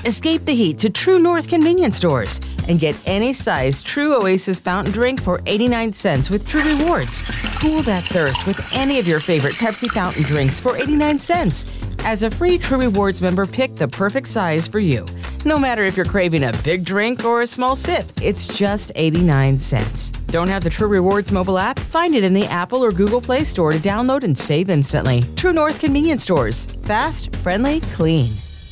Escape the heat to True North convenience stores and get any size True Oasis fountain drink for 89 cents with True Rewards. Cool that thirst with any of your favorite Pepsi fountain drinks for 89 cents. As a free True Rewards member, pick the perfect size for you. No matter if you're craving a big drink or a small sip, it's just 89 cents. Don't have the True Rewards mobile app? Find it in the Apple or Google Play Store to download and save instantly. True North convenience stores. Fast, friendly, clean.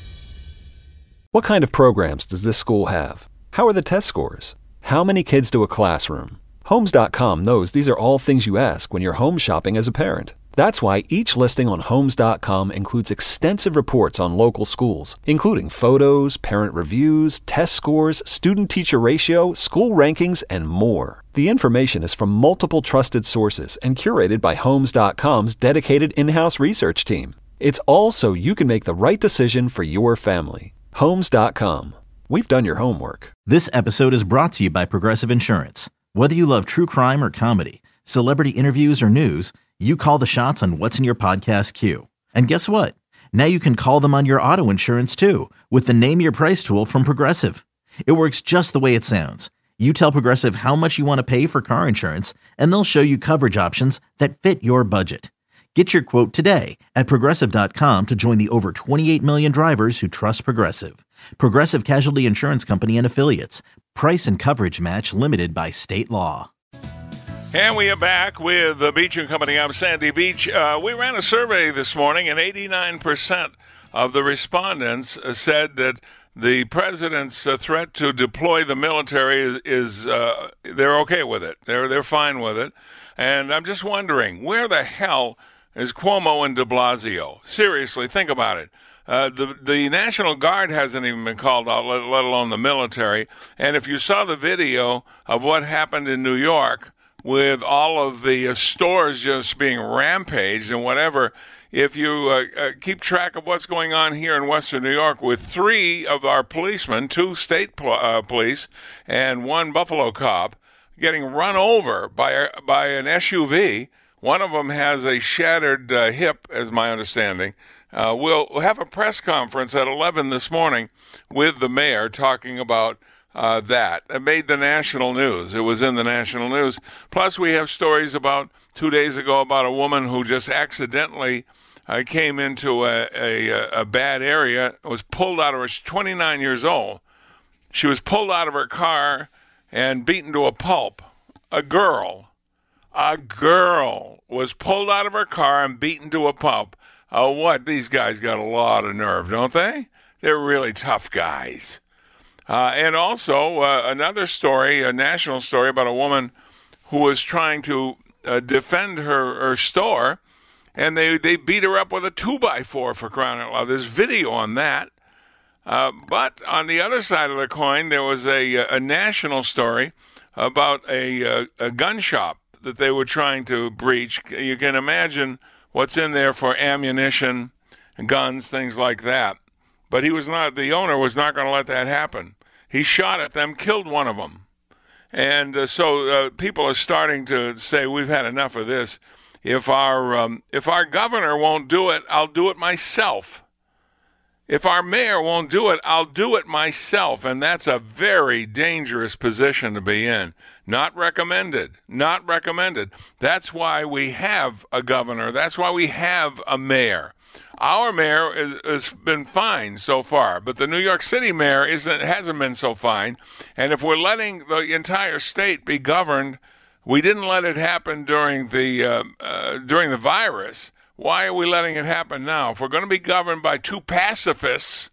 What kind of programs does this school have? How are the test scores? How many kids do a classroom? Homes.com knows these are all things you ask when you're home shopping as a parent. That's why each listing on Homes.com includes extensive reports on local schools, including photos, parent reviews, test scores, student-teacher ratio, school rankings, and more. The information is from multiple trusted sources and curated by Homes.com's dedicated in-house research team. It's all so you can make the right decision for your family. Homes.com. We've done your homework. This episode is brought to you by Progressive Insurance. Whether you love true crime or comedy, celebrity interviews or news, you call the shots on what's in your podcast queue. And guess what? Now you can call them on your auto insurance too with the Name Your Price tool from Progressive. It works just the way it sounds. You tell Progressive how much you want to pay for car insurance, and they'll show you coverage options that fit your budget. Get your quote today at Progressive.com to join the over 28 million drivers who trust Progressive. Progressive Casualty Insurance Company and Affiliates. Price and coverage match limited by state law. And we are back with the Beach & Company. I'm Sandy Beach. We ran a survey this morning, and 89% of the respondents said that the president's threat to deploy the military is they're okay with it. They're fine with it. And I'm just wondering, where the hell is Cuomo and de Blasio? Seriously, think about it. The National Guard hasn't even been called out, let alone the military. And if you saw the video of what happened in New York with all of the stores just being rampaged and whatever, if you keep track of what's going on here in Western New York with 3 of our policemen, 2 state police and 1 Buffalo cop, getting run over by an SUV. One of them has a shattered hip, as my understanding. We'll have a press conference at 11 this morning with the mayor talking about that. It made the national news. It was in the national news. Plus, we have stories about 2 days ago about a woman who just accidentally came into a bad area, was pulled out of her, she's 29 years old. She was pulled out of her car and beaten to a pulp. A girl was pulled out of her car and beaten to a pulp. What? These guys got a lot of nerve, don't they? They're really tough guys. And also another story, a national story about a woman who was trying to defend her store, and they beat her up with a 2x4 for crying out loud. There's video on that. But on the other side of the coin, there was a national story about a gun shop that they were trying to breach. You can imagine what's in there for ammunition, guns, things like that. But the owner was not going to let that happen. He shot at them, killed one of them. And so people are starting to say, we've had enough of this. If our governor won't do it, I'll do it myself. If our mayor won't do it, I'll do it myself. And that's a very dangerous position to be in. Not recommended. Not recommended. That's why we have a governor. That's why we have a mayor. Our mayor has been fine so far, but the New York City mayor hasn't been so fine. And if we're letting the entire state be governed, we didn't let it happen during the virus. Why are we letting it happen now? If we're going to be governed by 2 pacifists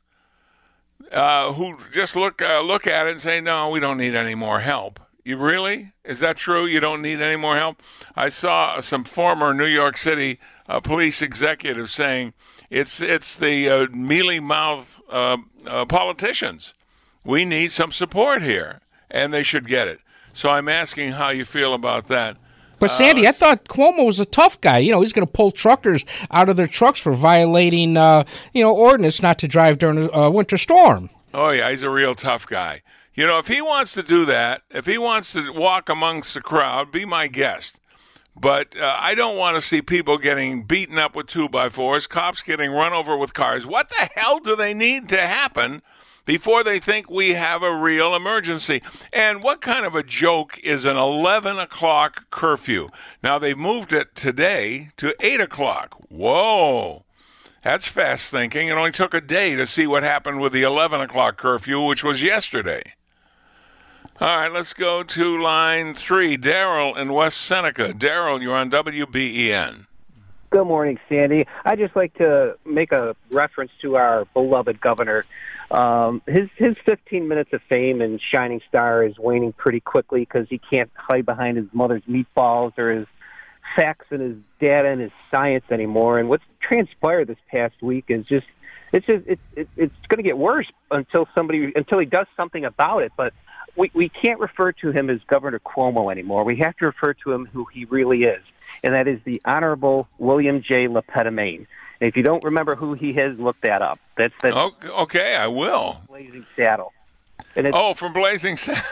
who just look at it and say, no, we don't need any more help. You really? Is that true? You don't need any more help? I saw some former New York City police executives saying it's the mealy-mouthed politicians. We need some support here, and they should get it. So I'm asking how you feel about that. But Sandy, I thought Cuomo was a tough guy. You know, he's going to pull truckers out of their trucks for violating, ordinance not to drive during a winter storm. Oh, yeah, he's a real tough guy. You know, if he wants to do that, if he wants to walk amongst the crowd, be my guest. But I don't want to see people getting beaten up with 2x4s, cops getting run over with cars. What the hell do they need to happen before they think we have a real emergency. And what kind of a joke is an 11 o'clock curfew? Now, they've moved it today to 8 o'clock. Whoa. That's fast thinking. It only took a day to see what happened with the 11 o'clock curfew, which was yesterday. All right, let's go to line 3. Daryl in West Seneca. Daryl, you're on WBEN. Good morning, Sandy. I'd just like to make a reference to our beloved governor. His 15 minutes of fame and shining star is waning pretty quickly because he can't hide behind his mother's meatballs or his facts and his data and his science anymore. And what's transpired this past week is it's going to get worse until he does something about it. But we can't refer to him as Governor Cuomo anymore. We have to refer to him who he really is, and that is the Honorable William J. LePetomane. And if you don't remember who he is, look that up. That's okay, I will. Blazing Saddle. From Blazing Saddle.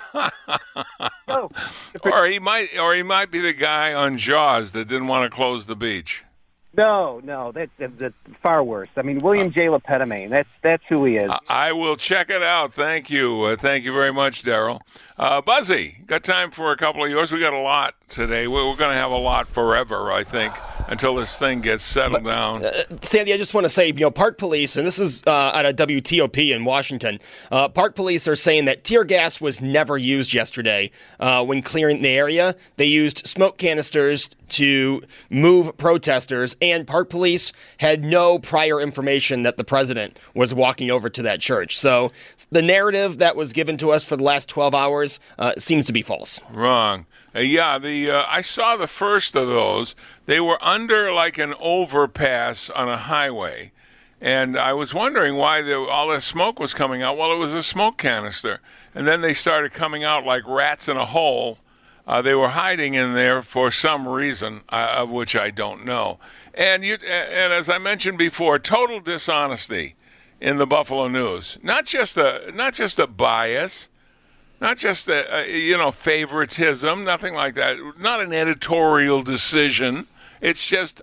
Or he might be the guy on Jaws that didn't want to close the beach. No, that's far worse. I mean, William J. LePetomane, that's who he is. I will check it out. Thank you. Thank you very much, Daryl. Buzzy, got time for a couple of yours? We got a lot today. We're going to have a lot forever, I think, until this thing gets settled down. Sandy, I just want to say, Park Police, and this is at a WTOP in Washington, Park Police are saying that tear gas was never used yesterday when clearing the area. They used smoke canisters to move protesters, and Park Police had no prior information that the president was walking over to that church. So the narrative that was given to us for the last 12 hours seems to be false. Wrong. I saw the first of those. They were under like an overpass on a highway, and I was wondering why all this smoke was coming out. Well, it was a smoke canister, and then they started coming out like rats in a hole. They were hiding in there for some reason, of which I don't know. And as I mentioned before, total dishonesty in the Buffalo News. Not just a bias, not just favoritism, nothing like that. Not an editorial decision. It's just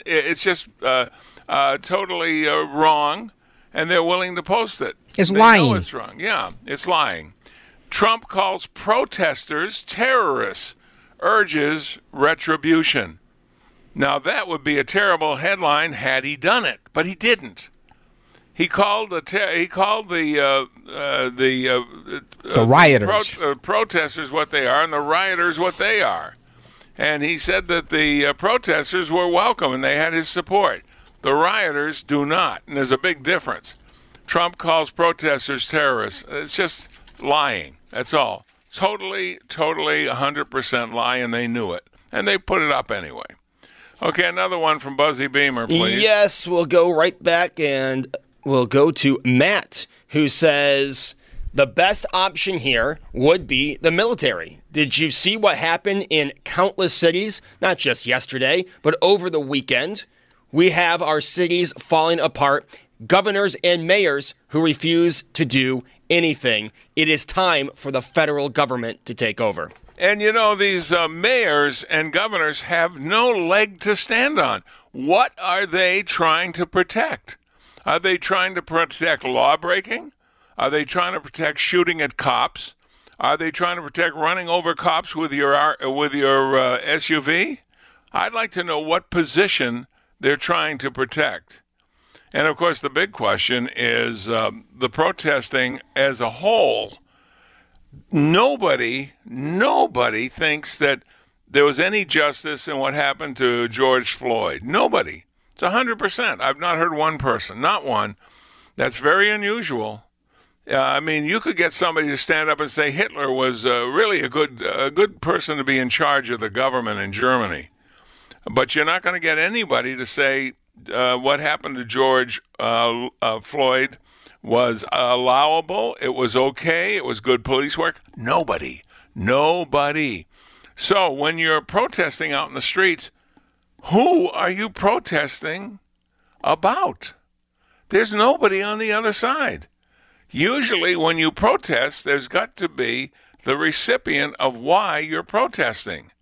totally wrong, and they're willing to post it. It's lying. They know it's wrong. Yeah, it's lying. Trump calls protesters terrorists, urges retribution. Now, that would be a terrible headline had he done it, but he didn't. He called the rioters, protesters what they are, and the rioters what they are. And he said that the protesters were welcome and they had his support. The rioters do not, and there's a big difference. Trump calls protesters terrorists. It's just lying. That's all. Totally, 100% lie, and they knew it. And they put it up anyway. Okay, another one from Buzzy Beamer, please. Yes, we'll go right back, and we'll go to Matt, who says the best option here would be the military. Did you see what happened in countless cities, not just yesterday, but over the weekend? We have our cities falling apart, governors and mayors who refuse to do anything. It is time for the federal government to take over. And, these mayors and governors have no leg to stand on. What are they trying to protect? Are they trying to protect law-breaking? Are they trying to protect shooting at cops? Are they trying to protect running over cops with your SUV? I'd like to know what position they're trying to protect. And, of course, the big question is the protesting as a whole. Nobody thinks that there was any justice in what happened to George Floyd. Nobody. It's 100%. I've not heard one person, not one. That's very unusual. You could get somebody to stand up and say Hitler was really a good person to be in charge of the government in Germany. But you're not going to get anybody to say what happened to George Floyd was allowable, it was okay, it was good police work. Nobody. So when you're protesting out in the streets, who are you protesting about? There's nobody on the other side. Usually when you protest, there's got to be the recipient of why you're protesting.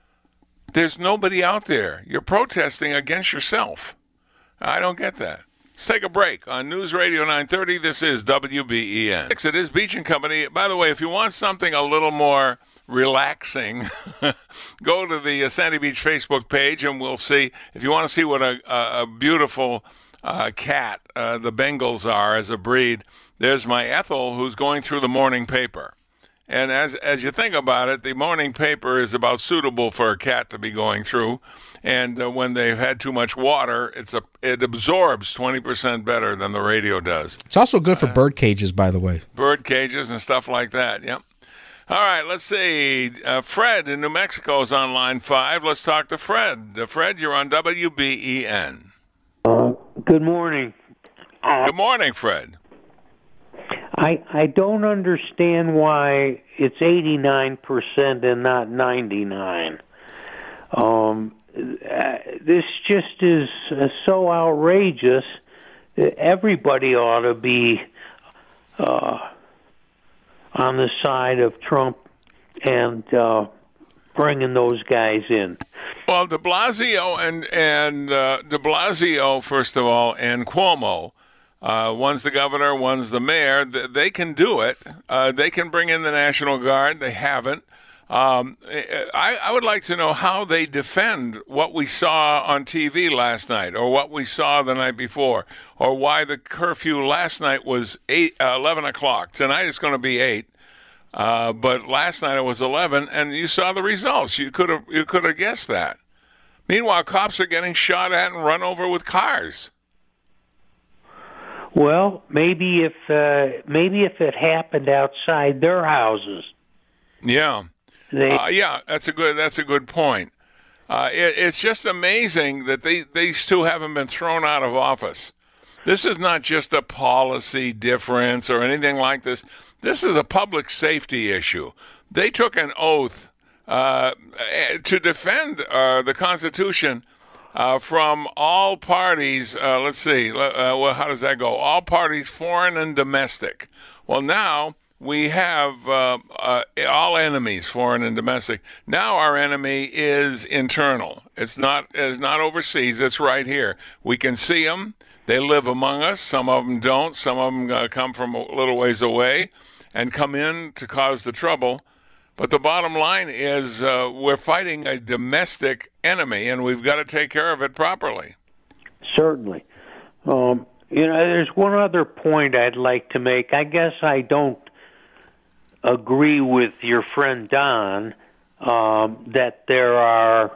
There's nobody out there. You're protesting against yourself. I don't get that. Let's take a break on News Radio 930. This is WBEN. It is Beach and Company. By the way, if you want something a little more relaxing, go to the Sandy Beach Facebook page, and we'll see. If you want to see what a beautiful cat the Bengals are as a breed, there's my Ethel, who's going through the morning paper. And as you think about it, the morning paper is about suitable for a cat to be going through. And when they've had too much water, it absorbs 20% better than the radio does. It's also good for bird cages, by the way. Bird cages and stuff like that, yep. All right, let's see. Fred in New Mexico is on line 5. Let's talk to Fred. Fred, you're on WBEN. Good morning. Good morning, Fred. I don't understand why it's 89% and not 99%. This just is so outrageous. Everybody ought to be on the side of Trump and bringing those guys in. Well, De Blasio and De Blasio, first of all, and Cuomo. One's the governor, one's the mayor. They can do it. They can bring in the National Guard. They haven't. I would like to know how they defend what we saw on TV last night, or what we saw the night before, or why the curfew last night was 11 o'clock. Tonight it's going to be 8. But last night it was 11, and you saw the results. You could have guessed that. Meanwhile, cops are getting shot at and run over with cars. Well, maybe if it happened outside their houses. Yeah, that's a good point. It's just amazing that these two haven't been thrown out of office. This is not just a policy difference or anything like this. This is a public safety issue. They took an oath to defend the Constitution from all parties. Let's see. Well, how does that go? All parties, foreign and domestic. Well, now we have all enemies, foreign and domestic. Now our enemy is internal. It's not overseas. It's right here. We can see them. They live among us. Some of them don't. Some of them come from a little ways away and come in to cause the trouble. But the bottom line is we're fighting a domestic enemy, and we've got to take care of it properly. Certainly. There's one other point I'd like to make. I guess I don't agree with your friend Don that there are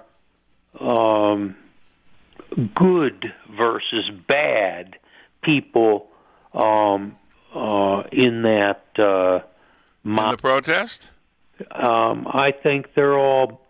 good versus bad people in that in the protest? I think they're all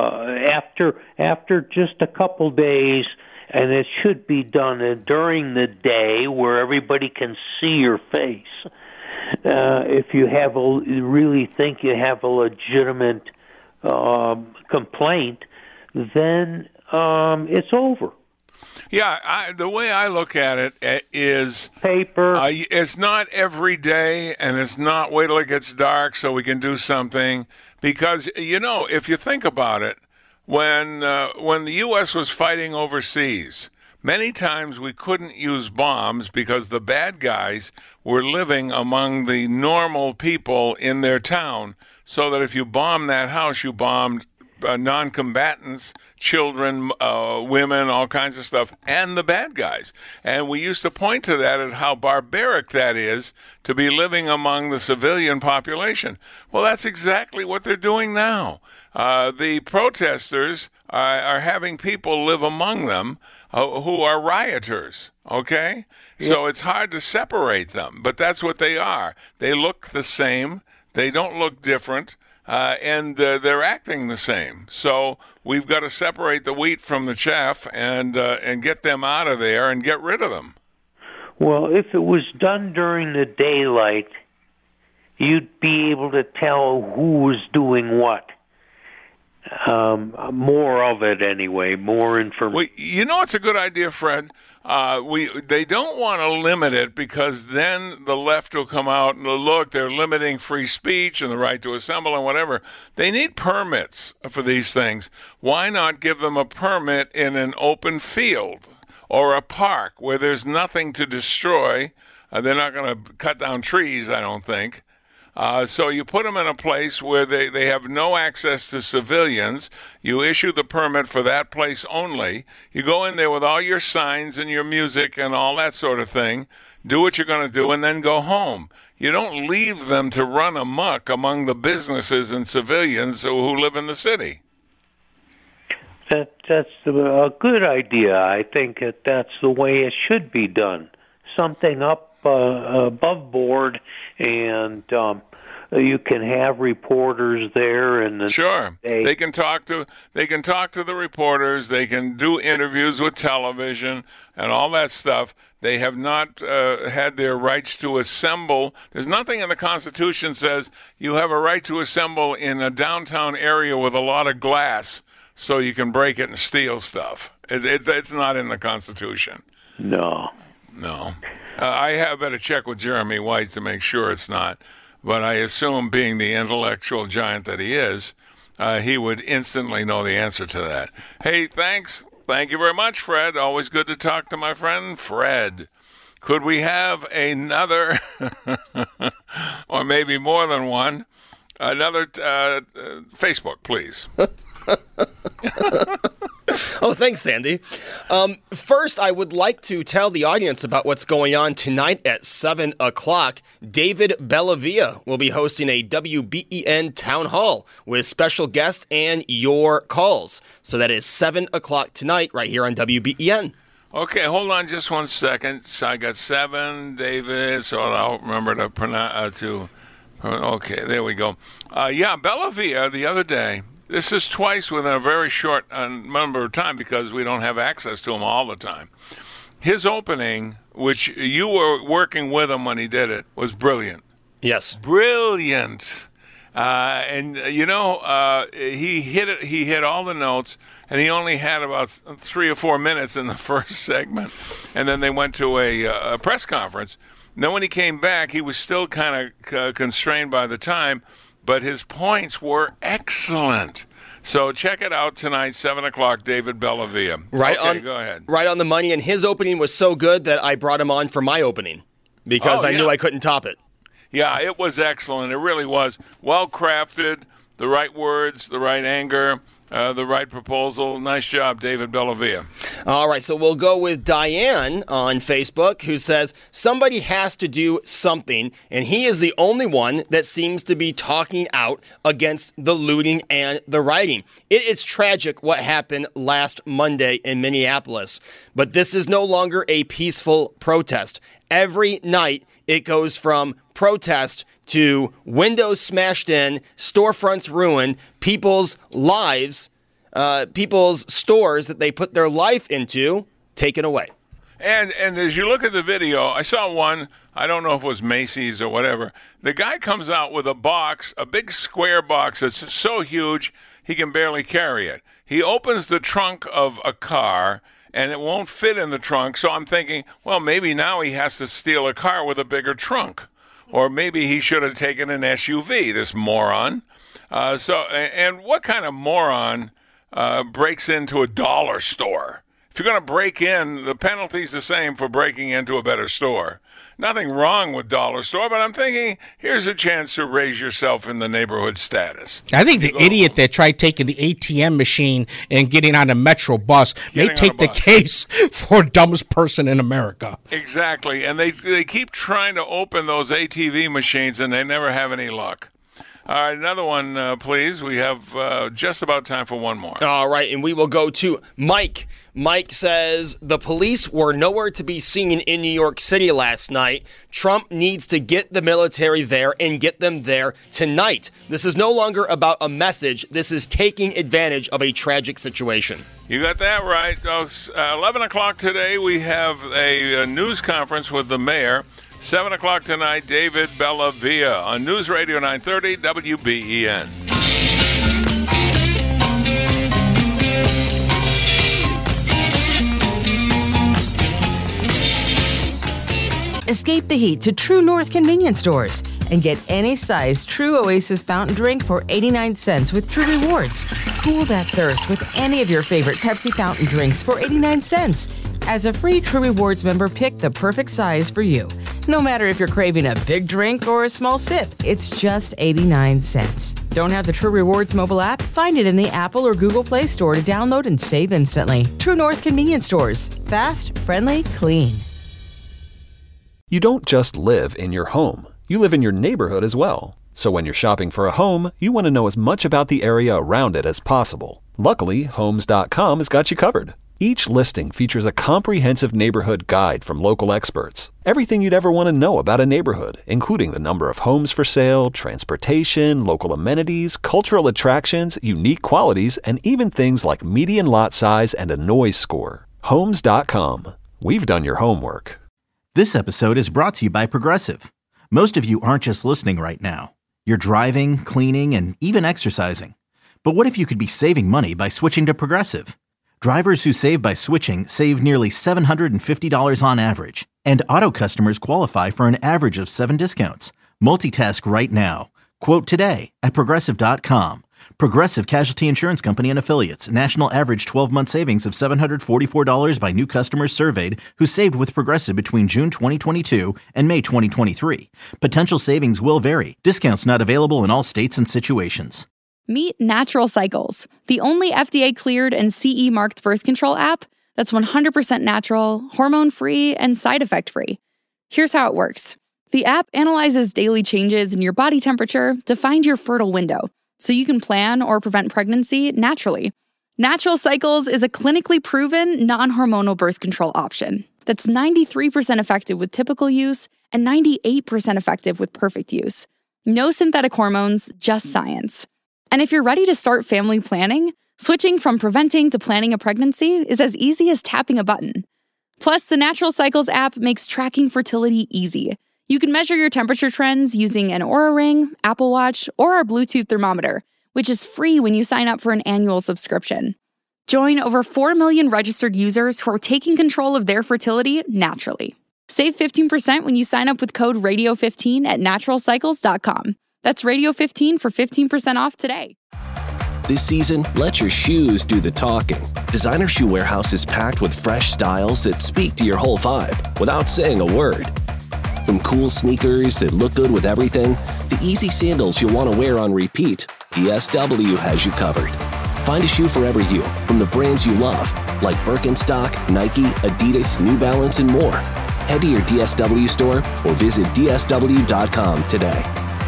after just a couple days, and it should be done during the day where everybody can see your face. If you really think you have a legitimate complaint, then it's over. Yeah, the way I look at it is paper. It's not every day, and it's not wait till it gets dark so we can do something. Because, if you think about it, when the U.S. was fighting overseas, many times we couldn't use bombs because the bad guys were living among the normal people in their town, so that if you bombed that house, you bombed non-combatants, children, women, all kinds of stuff, and the bad guys. And we used to point to that at how barbaric that is to be living among the civilian population. Well, that's exactly what they're doing now. The protesters are having people live among them who are rioters, okay? Yeah. So it's hard to separate them, but that's what they are. They look the same. They don't look different. And they're acting the same. So we've got to separate the wheat from the chaff and get them out of there and get rid of them. Well, if it was done during the daylight, you'd be able to tell who was doing what. More of it anyway, more information. Well, it's a good idea, Fred. They don't want to limit it because then the left will come out and look, they're limiting free speech and the right to assemble and whatever. They need permits for these things. Why not give them a permit in an open field or a park where there's nothing to destroy. They're not going to cut down trees, I don't think. So you put them in a place where they have no access to civilians. You issue the permit for that place only. You go in there with all your signs and your music and all that sort of thing. Do what you're going to do and then go home. You don't leave them to run amok among the businesses and civilians who live in the city. That's a good idea. I think that's the way it should be done. Something up above board, and you can have reporters there. And sure, they can talk to the reporters. They can do interviews with television and all that stuff. They have not had their rights to assemble. There's nothing in the Constitution says you have a right to assemble in a downtown area with a lot of glass so you can break it and steal stuff. It's not in the Constitution. No. I better check with Jeremy White to make sure it's not. But I assume, being the intellectual giant that he is, he would instantly know the answer to that. Hey, thanks. Thank you very much, Fred. Always good to talk to my friend Fred. Could we have another, or maybe more than one, another Facebook, please? Oh, thanks, Sandy. First, I would like to tell the audience about what's going on tonight at 7 o'clock. David Bellavia will be hosting a WBEN town hall with special guests and your calls. So that is 7 o'clock tonight right here on WBEN. Okay, hold on just 1 second. So I got 7, David, so I'll remember to pronounce okay, there we go. Bellavia the other day. This is twice within a very short number of time because we don't have access to him all the time. His opening, which you were working with him when he did it, was brilliant. Yes. Brilliant. He hit it. He hit all the notes, and he only had about 3 or 4 minutes in the first segment. And then they went to a press conference. And then when he came back, he was still kind of constrained by the time, but his points were excellent. So check it out tonight, 7 o'clock, David Bellavia. Go ahead. Right on the money, and his opening was so good that I brought him on for my opening because I knew I couldn't top it. Yeah, it was excellent. It really was. Well-crafted, the right words, the right anger, the right proposal. Nice job, David Bellavia. All right, so we'll go with Diane on Facebook, who says, somebody has to do something, and he is the only one that seems to be talking out against the looting and the rioting. It is tragic what happened last Monday in Minneapolis, but this is no longer a peaceful protest. Every night, it goes from protest to windows smashed in, storefronts ruined, people's lives, people's stores that they put their life into taken away. And as you look at the video, I saw one, I don't know if it was Macy's or whatever. The guy comes out with a box, a big square box that's so huge he can barely carry it. He opens the trunk of a car, and it won't fit in the trunk. So I'm thinking, well, maybe now he has to steal a car with a bigger trunk. Or maybe he should have taken an SUV, this moron. And what kind of moron breaks into a dollar store? If you're going to break in, the penalty's the same for breaking into a better store. Nothing wrong with dollar store, but I'm thinking, here's a chance to raise yourself in the neighborhood status. I think the idiot that tried taking the ATM machine and getting on a Metro bus may take the case for dumbest person in America. Exactly, and they keep trying to open those ATV machines, and they never have any luck. All right, another one, please. We have just about time for one more. All right, and we will go to Mike. Mike says, the police were nowhere to be seen in New York City last night. Trump needs to get the military there and get them there tonight. This is no longer about a message. This is taking advantage of a tragic situation. You got that right. 11 o'clock today, we have a news conference with the mayor. 7 o'clock tonight, David Bellavia on News Radio 930 WBEN. Escape the heat to True North convenience stores and get any size True Oasis fountain drink for 89 cents with True Rewards. Cool that thirst with any of your favorite Pepsi fountain drinks for 89 cents. As a free True Rewards member, pick the perfect size for you. No matter if you're craving a big drink or a small sip, it's just 89 cents. Don't have the True Rewards mobile app? Find it in the Apple or Google Play Store to download and save instantly. True North Convenience Stores. Fast, friendly, clean. You don't just live in your home. You live in your neighborhood as well. So when you're shopping for a home, you want to know as much about the area around it as possible. Luckily, Homes.com has got you covered. Each listing features a comprehensive neighborhood guide from local experts. Everything you'd ever want to know about a neighborhood, including the number of homes for sale, transportation, local amenities, cultural attractions, unique qualities, and even things like median lot size and a noise score. Homes.com. We've done your homework. This episode is brought to you by Progressive. Most of you aren't just listening right now. You're driving, cleaning, and even exercising. But what if you could be saving money by switching to Progressive? Drivers who save by switching save nearly $750 on average, and auto customers qualify for an average of 7 discounts. Multitask right now. Quote today at Progressive.com. Progressive Casualty Insurance Company and Affiliates. National average 12-month savings of $744 by new customers surveyed who saved with Progressive between June 2022 and May 2023. Potential savings will vary. Discounts not available in all states and situations. Meet Natural Cycles, the only FDA-cleared and CE-marked birth control app that's 100% natural, hormone-free, and side effect-free. Here's how it works. The app analyzes daily changes in your body temperature to find your fertile window, so you can plan or prevent pregnancy naturally. Natural Cycles is a clinically proven, non-hormonal birth control option that's 93% effective with typical use and 98% effective with perfect use. No synthetic hormones, just science. And if you're ready to start family planning, switching from preventing to planning a pregnancy is as easy as tapping a button. Plus, the Natural Cycles app makes tracking fertility easy. You can measure your temperature trends using an Oura Ring, Apple Watch, or our Bluetooth thermometer, which is free when you sign up for an annual subscription. Join over 4 million registered users who are taking control of their fertility naturally. Save 15% when you sign up with code RADIO15 at naturalcycles.com. That's Radio15 for 15% off today. This season, let your shoes do the talking. Designer Shoe Warehouse is packed with fresh styles that speak to your whole vibe without saying a word. From cool sneakers that look good with everything, to easy sandals you'll want to wear on repeat, DSW has you covered. Find a shoe for every you, from the brands you love, like Birkenstock, Nike, Adidas, New Balance, and more. Head to your DSW store or visit DSW.com today.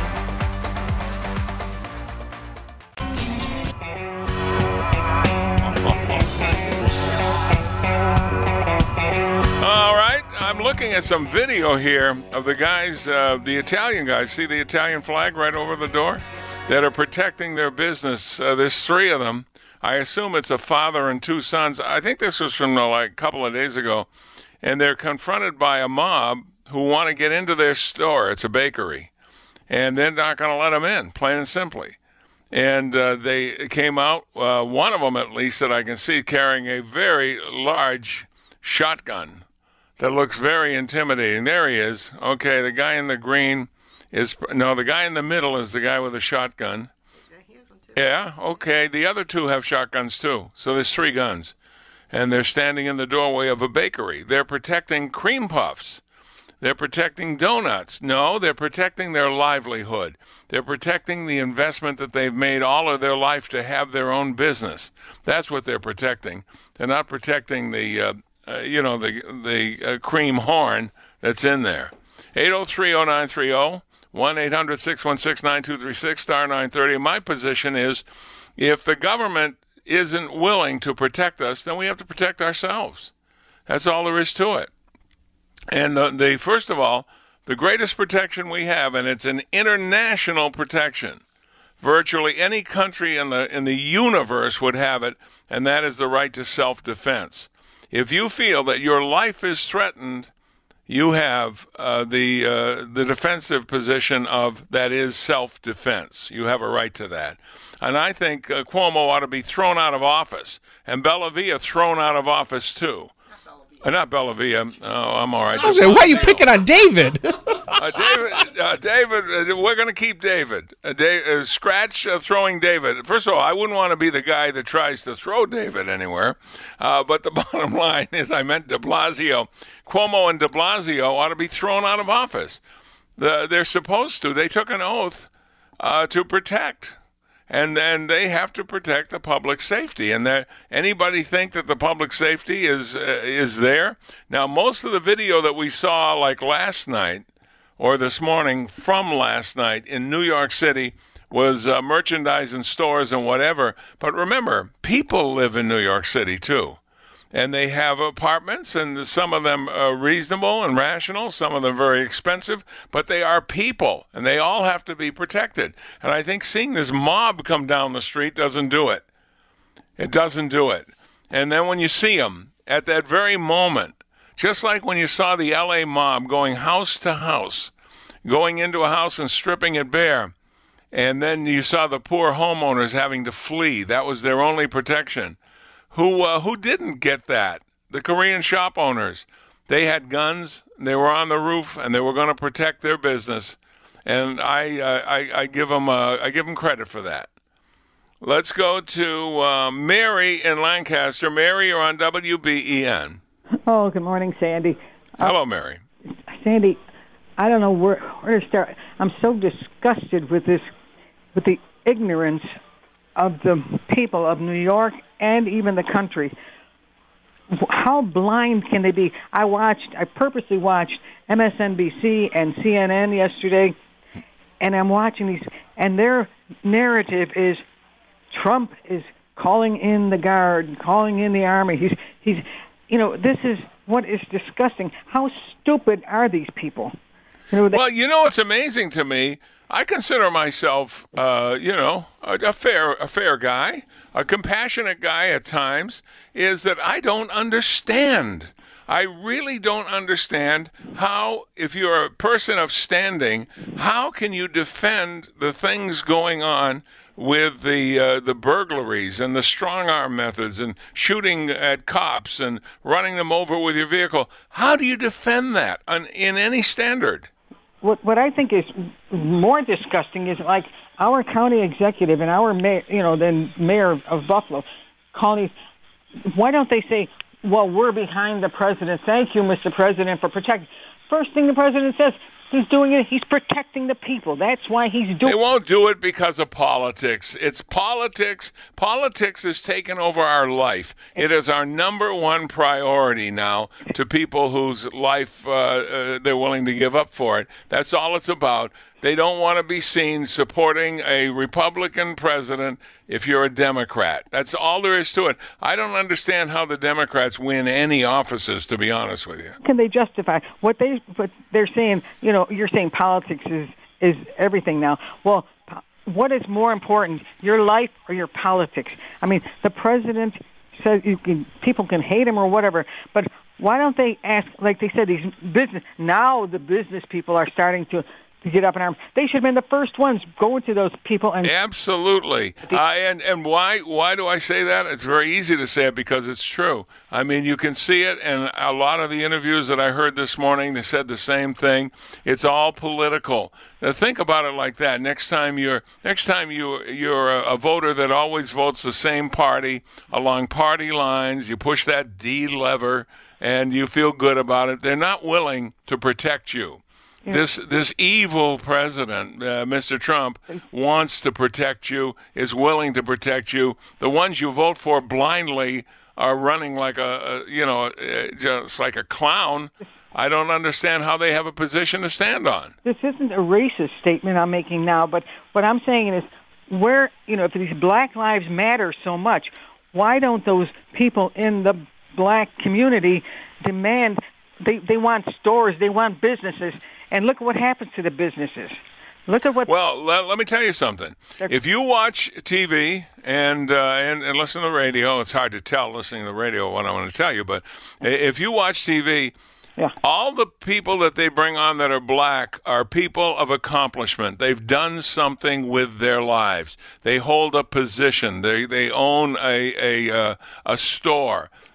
Looking at some video here of the guys, the Italian guys, see the Italian flag right over the door, that are protecting their business. There's 3 of them. I assume it's a father and 2 sons. I think this was from like a couple of days ago. And they're confronted by a mob who want to get into their store. It's a bakery. And they're not going to let them in, plain and simply. And they came out, one of them at least that I can see, carrying a very large shotgun that looks very intimidating. There he is. Okay, the guy in the green is... No, the guy in the middle is the guy with a shotgun. Yeah, he has one too. Yeah, okay. The other 2 have shotguns too. So there's 3 guns. And they're standing in the doorway of a bakery. They're protecting cream puffs. They're protecting donuts. No, they're protecting their livelihood. They're protecting the investment that they've made all of their life to have their own business. That's what they're protecting. They're not protecting the cream horn that's in there. 803-0930, 1-800-616-9236, star 930. My position is, if the government isn't willing to protect us, then we have to protect ourselves. That's all there is to it. And first of all, the greatest protection we have, and it's an international protection. Virtually any country in the universe would have it, and that is the right to self-defense. If you feel that your life is threatened, you have the defensive position of that is self-defense. You have a right to that. And I think Cuomo ought to be thrown out of office, and Bellavia thrown out of office too. Not Bellavia. Oh, I'm all right. I was like, why are you picking on David? David, we're going to keep David. Scratch throwing David. First of all, I wouldn't want to be the guy that tries to throw David anywhere. But the bottom line is I meant de Blasio. Cuomo and de Blasio ought to be thrown out of office. They're supposed to. They took an oath to protect. And they have to protect the public safety. And anybody think that the public safety is there? Now, most of the video that we saw like last night or this morning from last night in New York City was merchandise in stores and whatever. But remember, people live in New York City too. And they have apartments, and some of them are reasonable and rational, some of them very expensive, but they are people, and they all have to be protected. And I think seeing this mob come down the street doesn't do it. It doesn't do it. And then when you see them at that very moment, just like when you saw the L.A. mob going house to house, going into a house and stripping it bare, and then you saw the poor homeowners having to flee. That was their only protection. Who didn't get that? The Korean shop owners. They had guns. They were on the roof, and they were going to protect their business. And I give them credit for that. Let's go to Mary in Lancaster. Mary, you're on WBEN. Oh, good morning, Sandy. Hello, Mary. Sandy, I don't know where to start. I'm so disgusted with the ignorance of the people of New York and even the country. How blind can they be? I purposely watched MSNBC and CNN yesterday, and I'm watching these, and their narrative is Trump is calling in the Guard, calling in the Army. He's this is what is disgusting. How stupid are these people? Well, it's amazing to me. I consider myself, a fair guy, a compassionate guy at times, is that I don't understand. I really don't understand how, if you're a person of standing, how can you defend the things going on with the burglaries and the strong-arm methods and shooting at cops and running them over with your vehicle? How do you defend that in any standard? What I think is more disgusting is like our county executive and our mayor, the mayor of Buffalo, calling. Why don't they say, "Well, we're behind the president. Thank you, Mr. President, for protecting." First thing the president says, he's doing it. He's protecting the people. That's why he's doing. They won't do it because of politics. It's politics. Politics has taken over our life. It is our number one priority now to people whose life they're willing to give up for it. That's all it's about. They don't want to be seen supporting a Republican president if you're a Democrat. That's all there is to it. I don't understand how the Democrats win any offices, to be honest with you. Can they justify what they're saying? You're saying politics is everything now. Well, what is more important, your life or your politics? I mean, the president says people can hate him or whatever, but why don't they ask, like they said, the business people are starting to get up in arms. They should have been the first ones going to those people. And absolutely. And why do I say that? It's very easy to say it because it's true. I mean, you can see it, and a lot of the interviews that I heard this morning, they said the same thing. It's all political. Now, think about it like that. Next time you're a voter that always votes the same party along party lines, you push that D lever, and you feel good about it. They're not willing to protect you. Yeah. This evil president, Mr. Trump, wants to protect you, is willing to protect you. The ones you vote for blindly are running like just like a clown. I don't understand how they have a position to stand on. This isn't a racist statement I'm making now, but what I'm saying is if these Black Lives Matter so much, why don't those people in the black community demand, they want stores, they want businesses, and look what happens to the businesses. Look at what. Well, let me tell you something. If you watch TV and listen to the radio, it's hard to tell listening to the radio what I'm going to tell you. But if you watch TV, all the people that they bring on that are black are people of accomplishment. They've done something with their lives. They hold a position. They own a store.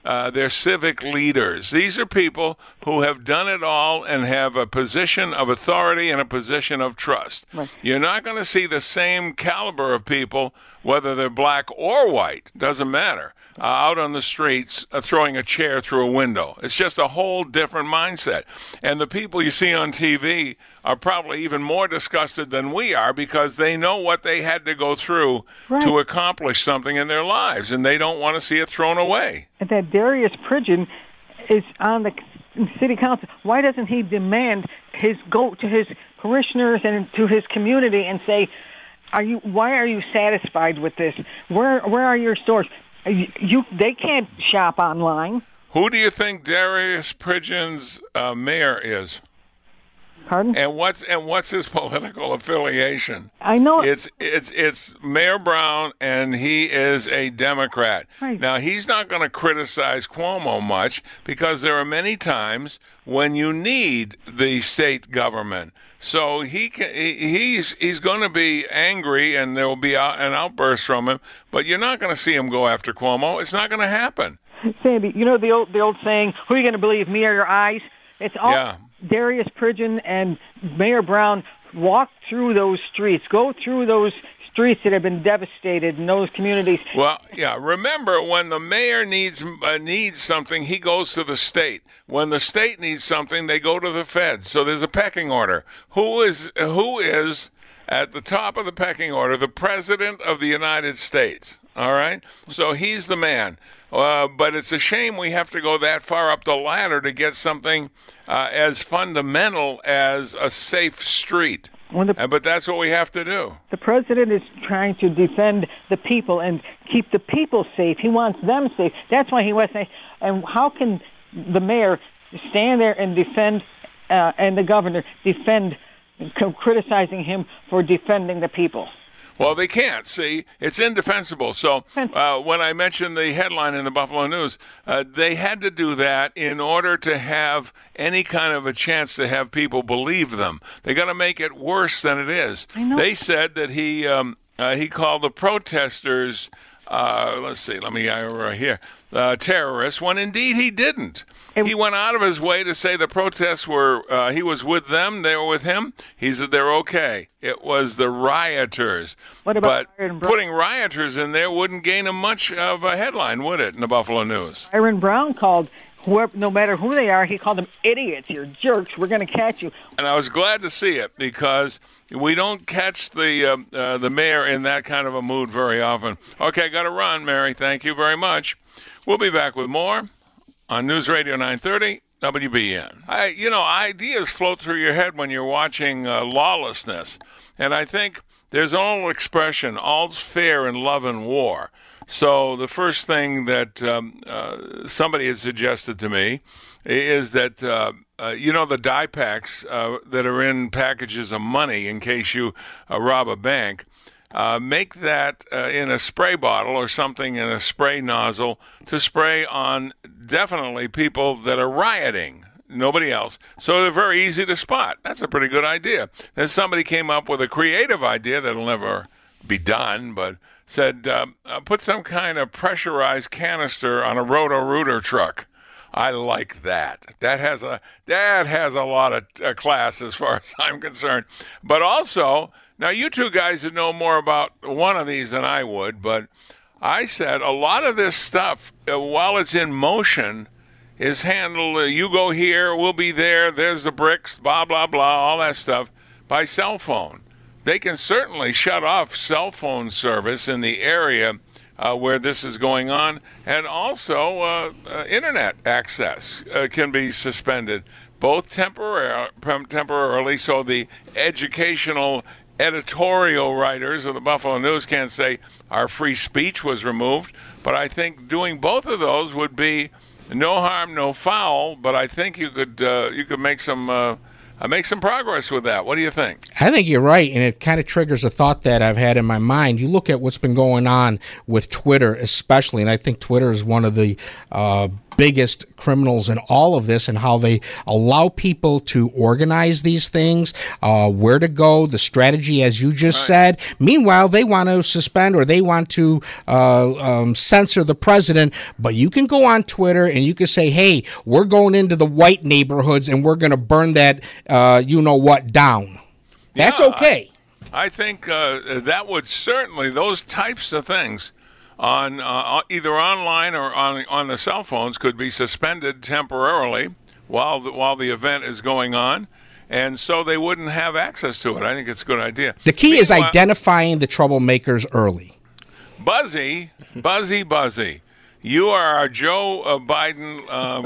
they're civic leaders. These are people who have done it all and have a position of authority and a position of trust. Right. You're not going to see the same caliber of people, whether they're black or white, doesn't matter, out on the streets throwing a chair through a window. It's just a whole different mindset. And the people you see on TV are probably even more disgusted than we are because they know what they had to go through to accomplish something in their lives, and they don't want to see it thrown away. And that Darius Pridgen is on the city council. Why doesn't he demand go to his parishioners and to his community and say, why are you satisfied with this? Where are your stores? They can't shop online. Who do you think Darius Pridgen's mayor is? Pardon? And what's his political affiliation? I know it's Mayor Brown, and he is a Democrat. Right. Now he's not going to criticize Cuomo much because there are many times when you need the state government. So he's going to be angry, and there will be an outburst from him. But you're not going to see him go after Cuomo. It's not going to happen. Sandy, you know the old saying, "Who are you going to believe, me or your eyes?" It's all. Yeah. Darius Pridgen and Mayor Brown walk through those streets, go through those streets that have been devastated in those communities. Well, yeah. Remember, when the mayor needs something, he goes to the state. When the state needs something, they go to the feds. So there's a pecking order. Who is at the top of the pecking order? The President of the United States. All right? So he's the man. But it's a shame we have to go that far up the ladder to get something as fundamental as a safe street. But that's what we have to do. The president is trying to defend the people and keep the people safe. He wants them safe. That's why he was saying, and how can the mayor stand there and defend, and the governor defend, criticizing him for defending the people? Well, they can't. See, it's indefensible. So when I mentioned the headline in the Buffalo News, they had to do that in order to have any kind of a chance to have people believe them. They got to make it worse than it is. They said that he called the protesters, terrorists, when indeed he didn't. He went out of his way to say the protests were, he was with them, they were with him. He said they're okay. It was the rioters. What about but putting rioters in there wouldn't gain him much of a headline, would it, in the Buffalo News? Byron Brown called whoever, no matter who they are, he called them idiots. You're jerks. We're going to catch you. And I was glad to see it because we don't catch the mayor in that kind of a mood very often. Okay, got to run, Mary. Thank you very much. We'll be back with more on News Radio 930 WBN. Ideas float through your head when you're watching lawlessness. And I think there's an old expression, all's fair in love and war. So the first thing that somebody had suggested to me is that, the dye packs that are in packages of money in case you rob a bank, make that in a spray bottle or something in a spray nozzle to spray on definitely people that are rioting, nobody else. So they're very easy to spot. That's a pretty good idea. Then somebody came up with a creative idea that'll never be done, but said put some kind of pressurized canister on a Roto-Rooter truck. I like that. That has a lot of class as far as I'm concerned. But also, now you two guys would know more about one of these than I would, but I said a lot of this stuff, while it's in motion, is handled, you go here, we'll be there, there's the bricks, blah, blah, blah, all that stuff, by cell phone. They can certainly shut off cell phone service in the area where this is going on, and also internet access can be suspended, both temporarily, so the educational editorial writers of the Buffalo News can't say our free speech was removed, but I think doing both of those would be no harm, no foul, but I think you could make some progress with that. What do you think? I think you're right, and it kind of triggers a thought that I've had in my mind. You look at what's been going on with Twitter especially, and I think Twitter is one of the biggest criminals in all of this, and how they allow people to organize these things, where to go, the strategy, as you just said. Meanwhile, they want to suspend or they want to censor the president, but you can go on Twitter and you can say, hey, we're going into the white neighborhoods and we're going to burn that you-know-what down. That's okay. I think that would certainly, those types of things on either online or on the cell phones could be suspended temporarily while the event is going on, and so they wouldn't have access to it. I think it's a good idea. The key is identifying the troublemakers early. Buzzy, you are our Joe Biden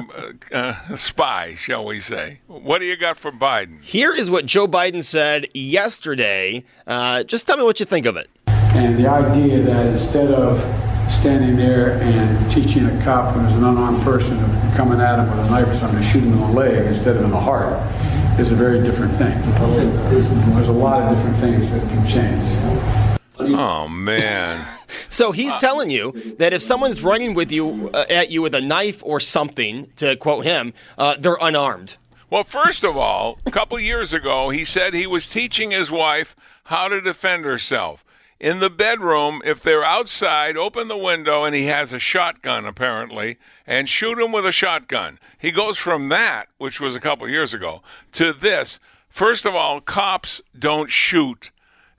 spy, shall we say. What do you got for Biden? Here is what Joe Biden said yesterday. Just tell me what you think of it. And the idea that instead of standing there and teaching a cop when there's an unarmed person coming at him with a knife or something to shoot him in the leg instead of in the heart is a very different thing. There's a lot of different things that can change. Oh, man. So he's telling you that if someone's running with you at you with a knife or something, to quote him, they're unarmed. Well, first of all, a couple years ago, he said he was teaching his wife how to defend herself. In the bedroom, if they're outside, open the window, and he has a shotgun, apparently, and shoot him with a shotgun. He goes from that, which was a couple years ago, to this. First of all, cops don't shoot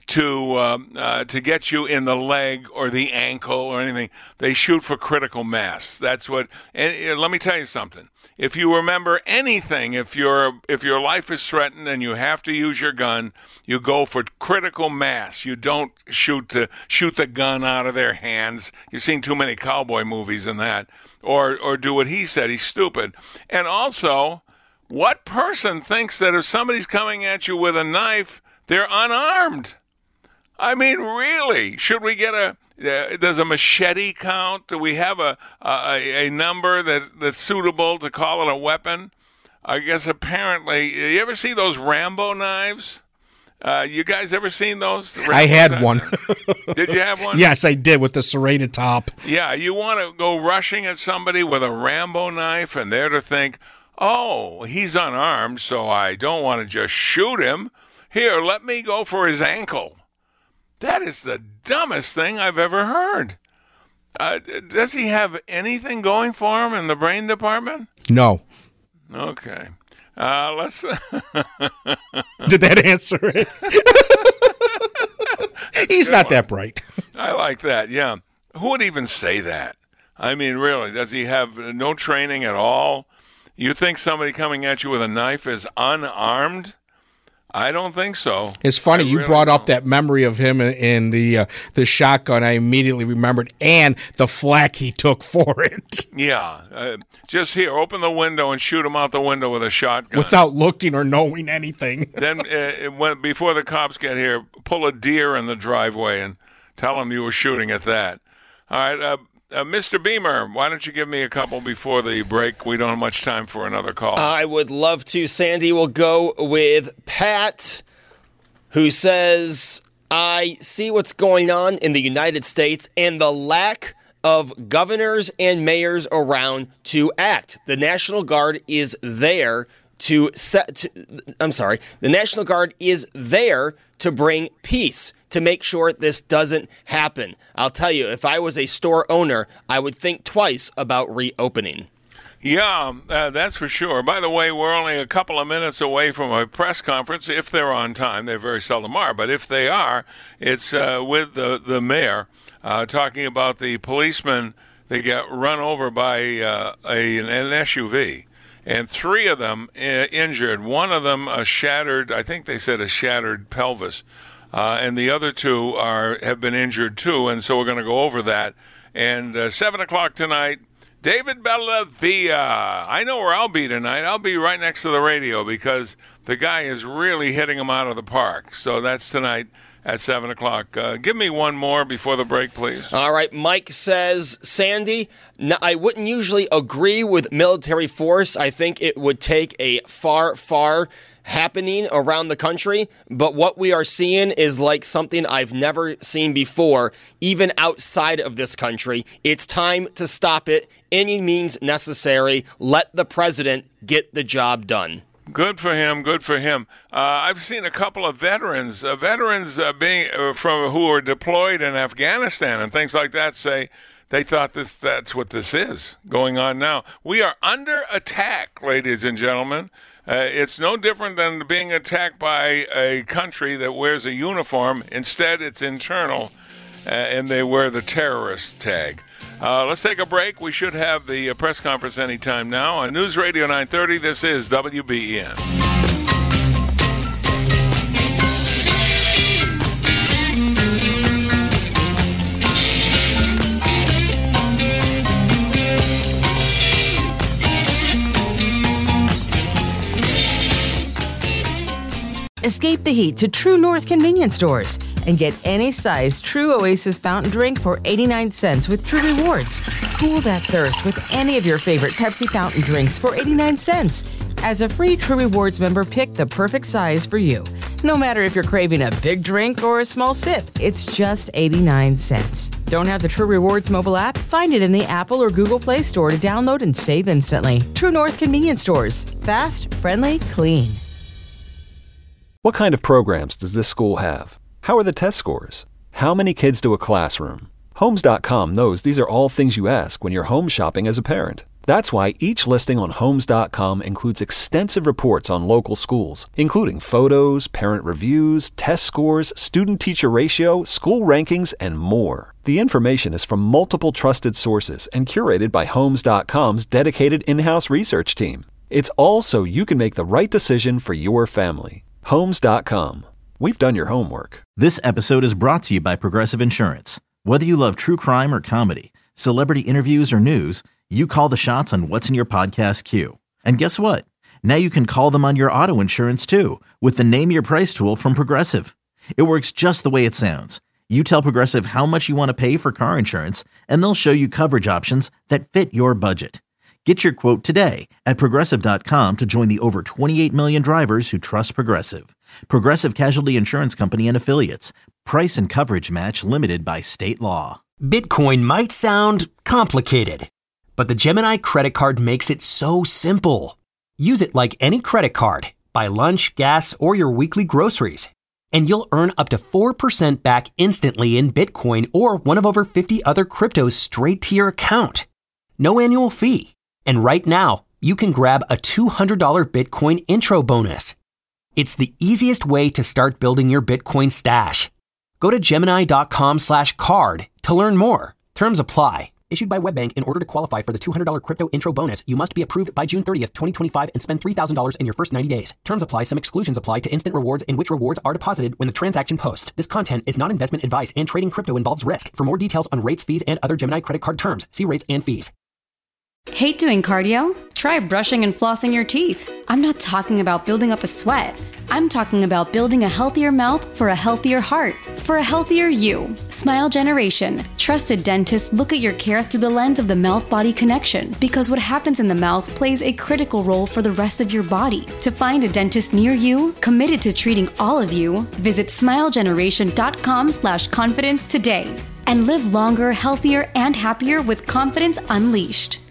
to get you in the leg or the ankle or anything. They shoot for critical mass. That's what. And let me tell you something. If you remember anything, if your life is threatened and you have to use your gun, you go for critical mass. You don't shoot the gun out of their hands. You've seen too many cowboy movies in that. Or do what he said. He's stupid. And also, what person thinks that if somebody's coming at you with a knife, they're unarmed? I mean, really, should we get does a machete count? Do we have a number that's suitable to call it a weapon? I guess apparently, you ever see those Rambo knives? You guys ever seen those? I had one. Did you have one? Yes, I did, with the serrated top. Yeah, you want to go rushing at somebody with a Rambo knife and they're to think, oh, he's unarmed, so I don't want to just shoot him. Here, let me go for his ankle. That is the dumbest thing I've ever heard. Does he have anything going for him in the brain department? No. Okay. Let's. Did that answer it? He's not that bright. I like that, yeah. Who would even say that? I mean, really, does he have no training at all? You think somebody coming at you with a knife is unarmed? I don't think so. It's funny, you brought up that memory of him in the shotgun. I immediately remembered, and the flack he took for it. Yeah. Just here, open the window and shoot him out the window with a shotgun. Without looking or knowing anything. Then, before the cops get here, pull a deer in the driveway and tell them you were shooting at that. All right, Mr. Beamer, why don't you give me a couple before the break? We don't have much time for another call. I would love to. Sandy will go with Pat, who says, I see what's going on in the United States and the lack of governors and mayors around to act. The National Guard is there the National Guard is there to bring peace, to make sure this doesn't happen. I'll tell you, if I was a store owner, I would think twice about reopening. Yeah, that's for sure. By the way, we're only a couple of minutes away from a press conference, if they're on time. They very seldom are, but if they are, it's with the mayor talking about the policemen that get run over by an SUV. And 3 of them injured. One of them a shattered pelvis. And the other 2 have been injured too, and so we're going to go over that. And 7 o'clock tonight, David Bellavia. I know where I'll be tonight. I'll be right next to the radio because the guy is really hitting him out of the park. So that's tonight at 7 o'clock. Give me one more before the break, please. All right. Mike says, Sandy, I wouldn't usually agree with military force. I think it would take a far, far happening around the country, but what we are seeing is like something I've never seen before, even outside of this country. It's time to stop it. Any means necessary. Let the president get the job done. Good for him. Good for him. I've seen a couple of veterans being from who are deployed in Afghanistan and things like that say they thought that's what this is going on now. We are under attack, ladies and gentlemen. It's no different than being attacked by a country that wears a uniform. Instead, it's internal, and they wear the terrorist tag. Let's take a break. We should have the press conference anytime now. On News Radio 930, this is WBEN. Escape the heat to True North convenience stores and get any size True Oasis fountain drink for 89 cents with True Rewards. Cool that thirst with any of your favorite Pepsi fountain drinks for 89 cents. As a free True Rewards member, pick the perfect size for you. No matter if you're craving a big drink or a small sip, it's just 89 cents. Don't have the True Rewards mobile app? Find it in the Apple or Google Play Store to download and save instantly. True North convenience stores. Fast, friendly, clean. What kind of programs does this school have? How are the test scores? How many kids do a classroom? Homes.com knows these are all things you ask when you're home shopping as a parent. That's why each listing on Homes.com includes extensive reports on local schools, including photos, parent reviews, test scores, student-teacher ratio, school rankings, and more. The information is from multiple trusted sources and curated by Homes.com's dedicated in-house research team. It's all so you can make the right decision for your family. Homes.com. We've done your homework. This episode is brought to you by Progressive Insurance. Whether you love true crime or comedy, celebrity interviews or news, you call the shots on what's in your podcast queue. And guess what? Now you can call them on your auto insurance too with the Name Your Price tool from Progressive. It works just the way it sounds. You tell Progressive how much you want to pay for car insurance, and they'll show you coverage options that fit your budget. Get your quote today at Progressive.com to join the over 28 million drivers who trust Progressive. Progressive Casualty Insurance Company and Affiliates. Price and coverage match limited by state law. Bitcoin might sound complicated, but the Gemini credit card makes it so simple. Use it like any credit card. Buy lunch, gas, or your weekly groceries, and you'll earn up to 4% back instantly in Bitcoin or one of over 50 other cryptos straight to your account. No annual fee. And right now, you can grab a $200 Bitcoin intro bonus. It's the easiest way to start building your Bitcoin stash. Go to Gemini.com/card to learn more. Terms apply. Issued by WebBank. In order to qualify for the $200 crypto intro bonus, you must be approved by June 30th, 2025 and spend $3,000 in your first 90 days. Terms apply. Some exclusions apply to instant rewards in which rewards are deposited when the transaction posts. This content is not investment advice and trading crypto involves risk. For more details on rates, fees, and other Gemini credit card terms, see rates and fees. Hate doing cardio? Try brushing and flossing your teeth. I'm not talking about building up a sweat. I'm talking about building a healthier mouth for a healthier heart, for a healthier you. Smile Generation. Trusted dentists look at your care through the lens of the mouth-body connection because what happens in the mouth plays a critical role for the rest of your body. To find a dentist near you, committed to treating all of you, visit smilegeneration.com/confidence today and live longer, healthier, and happier with confidence unleashed.